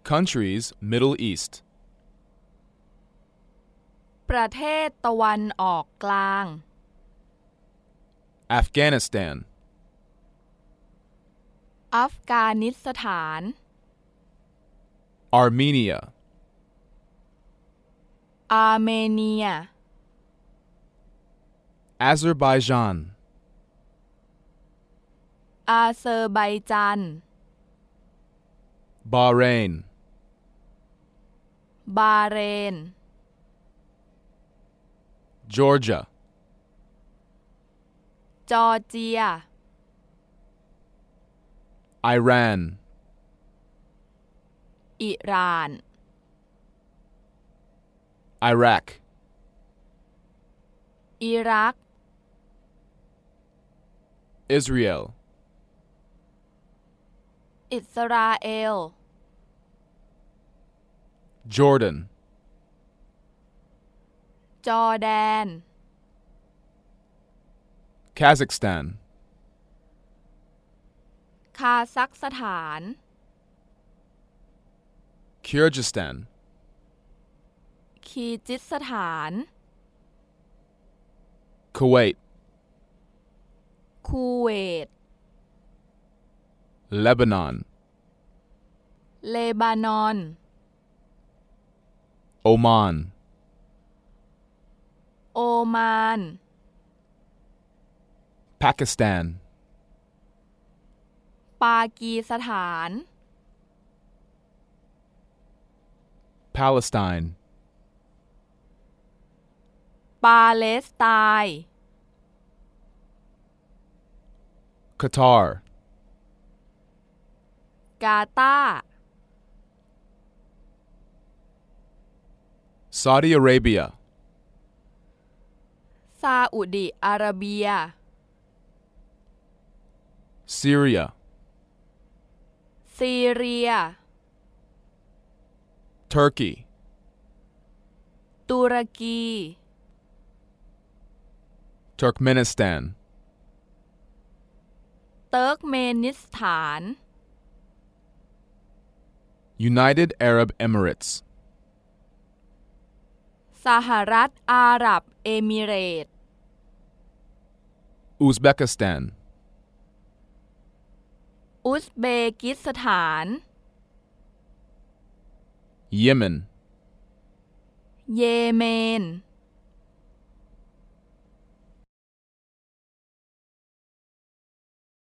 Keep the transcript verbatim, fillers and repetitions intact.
Countries Middle East ประเทศตะวันออกกลาง Afghanistan อัฟกานิสถาน Armenia อาร์เมเนีย Azerbaijan อาเซอร์ไบจัน Bahrain บาห์เรน Georgia จอร์เจีย Iran อิหร่าน Iraq อิรัก Israel อิสราเอล Jordan จอร์แดน Kazakhstan คาซัคสถาน Kyrgyzstan คีร์จิสถาน Kuwait คูเวต Lebanon เลบานอน Oman โอมาน Pakistan ปากีสถาน Palestine ปาเลสไตน์ Qatar กาตาร์ Saudi Arabia ซาอุดิอาระเบีย Syria ซีเรีย Turkey ตุรกี Turkmenistan เติร์กเมนิสถาน United Arab Emirates สหรัฐอาหรับเอมิเรตส์ Uzbekistan อุซเบกิสถาน Yemen เยเมน